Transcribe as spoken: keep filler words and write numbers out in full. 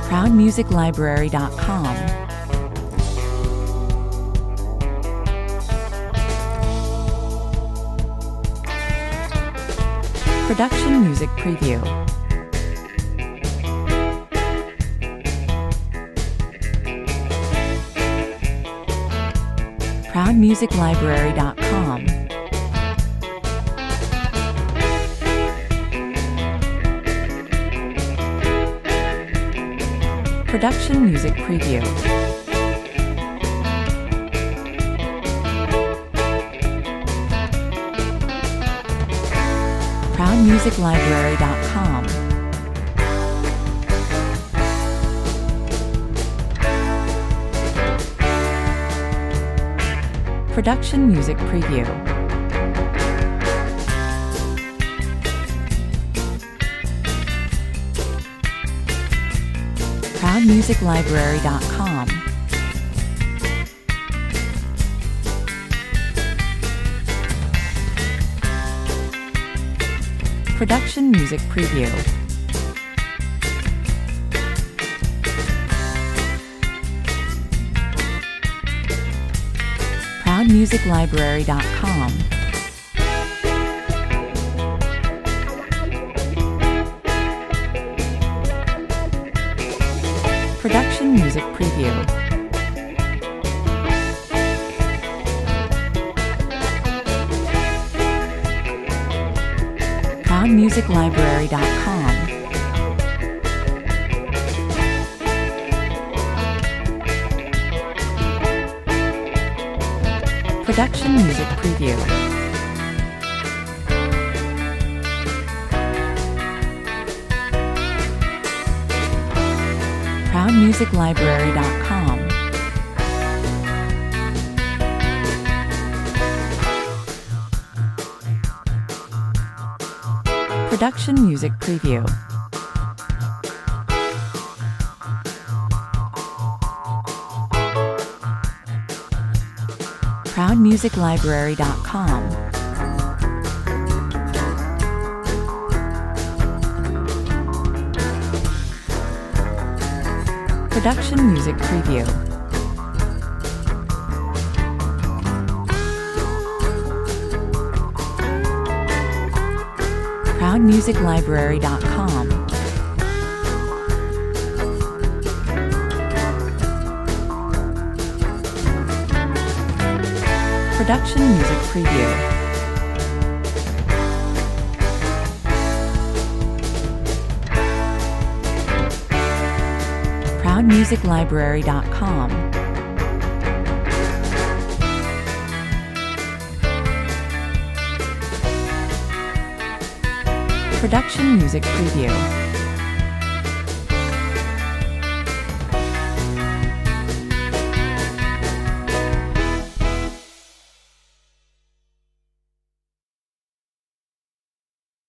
proud music library dot com. Production Music Preview. proud music library dot com. Production Music Preview. proud music library dot com. Production Music Preview. proud music library dot com. Production Music Preview. proud music library dot com. Production Music Preview. proud music library dot com. Production Music Preview. proud music library dot com. Production Music Preview. proud music library dot com. Production Music Preview. proud music library dot com. Production Music Preview. proud music library dot com. Production Music Preview.